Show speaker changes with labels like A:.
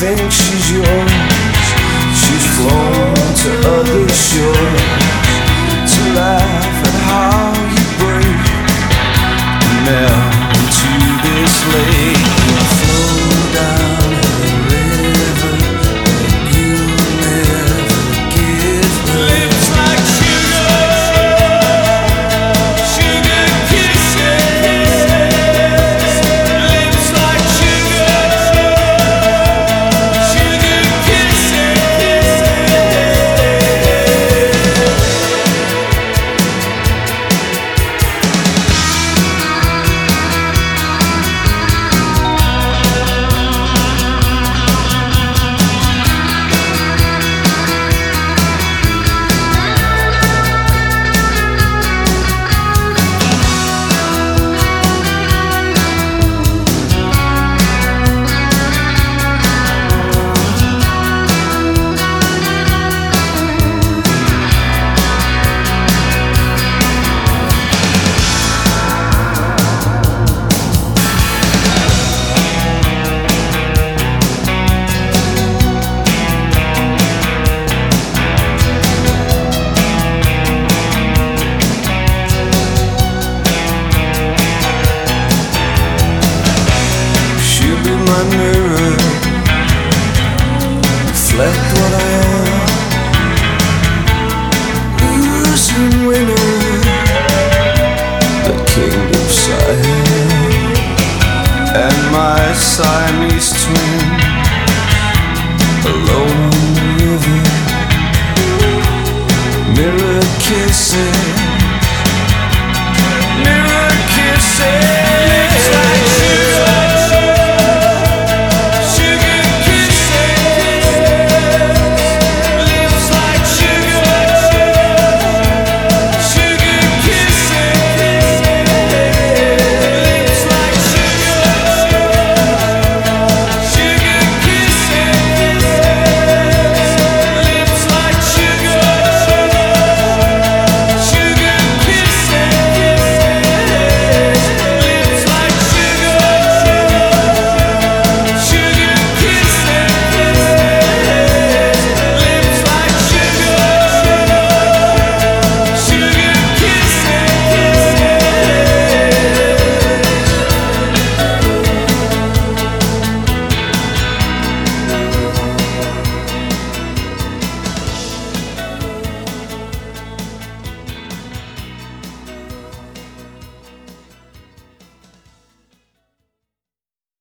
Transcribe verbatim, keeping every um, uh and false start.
A: thinks she's yours. She's flown to other shores to laugh at how you break and melt into this lake and flow down the river that you'll never give her. Lips like sugar, sugar kisses. Lips like sugar, sugar kisses. My mirror, reflect what I am. Losing winner, the king of Siam, and my Siamese twin, alone on the river, mirror kissing.